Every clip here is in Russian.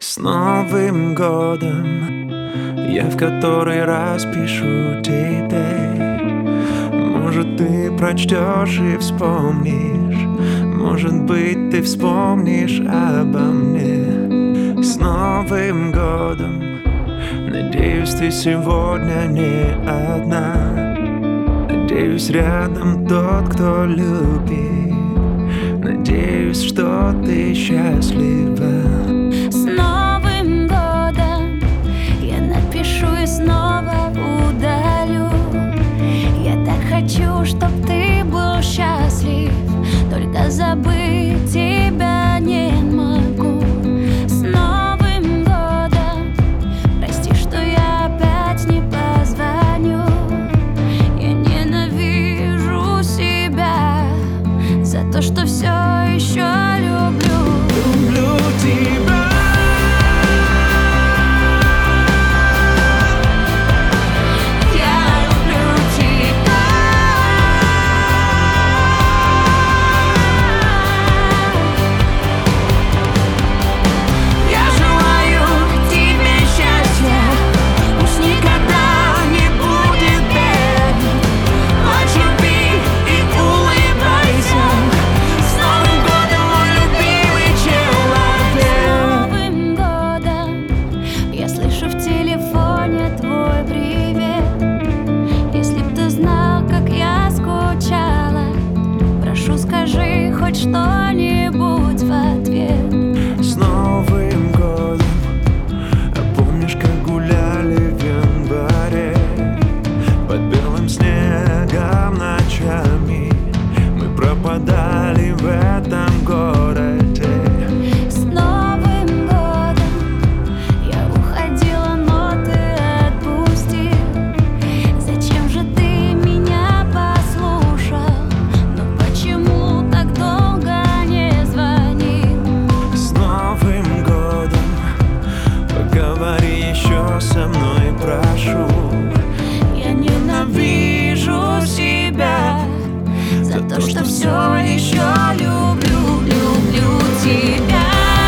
С Новым годом я в который раз пишу тебе. Может, ты прочтешь и вспомнишь, может быть, ты вспомнишь обо мне. С Новым годом, надеюсь, ты сегодня не одна. Надеюсь, рядом тот, кто любит. Надеюсь, что ты счастлива. С Новым годом я напишу и снова удалю. Я так хочу, чтоб ты был счастлив, только забыть тебя не могу. С Новым годом прости, что я опять не позвоню. Я ненавижу себя за то, что все еще люблю. Люблю тебя. Хоть что-нибудь в ответ. С Новым годом. А помнишь, как гуляли в январе под белым снегом ночами? Мы пропадали в этом городе. С Новым годом я уходила, но ты отпустил. Зачем же ты меня послушал? Но почему так долго не звонил? С Новым годом. Поговори еще со мной, прошу. Я ненавижу себя за то, что все еще люблю тебя.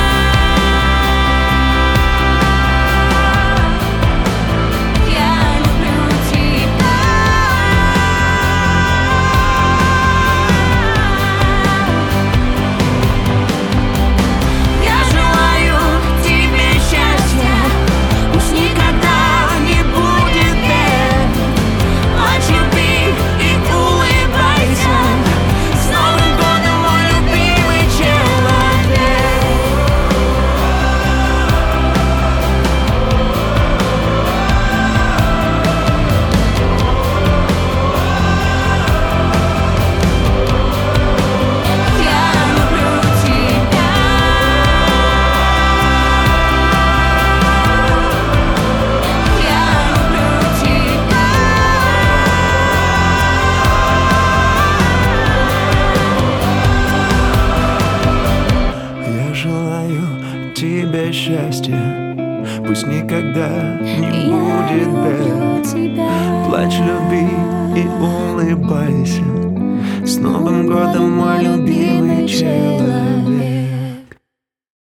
Тебе счастья, пусть никогда не будет бед. Плачь, люби и улыбайся. С Новым годом, мой любимый человек.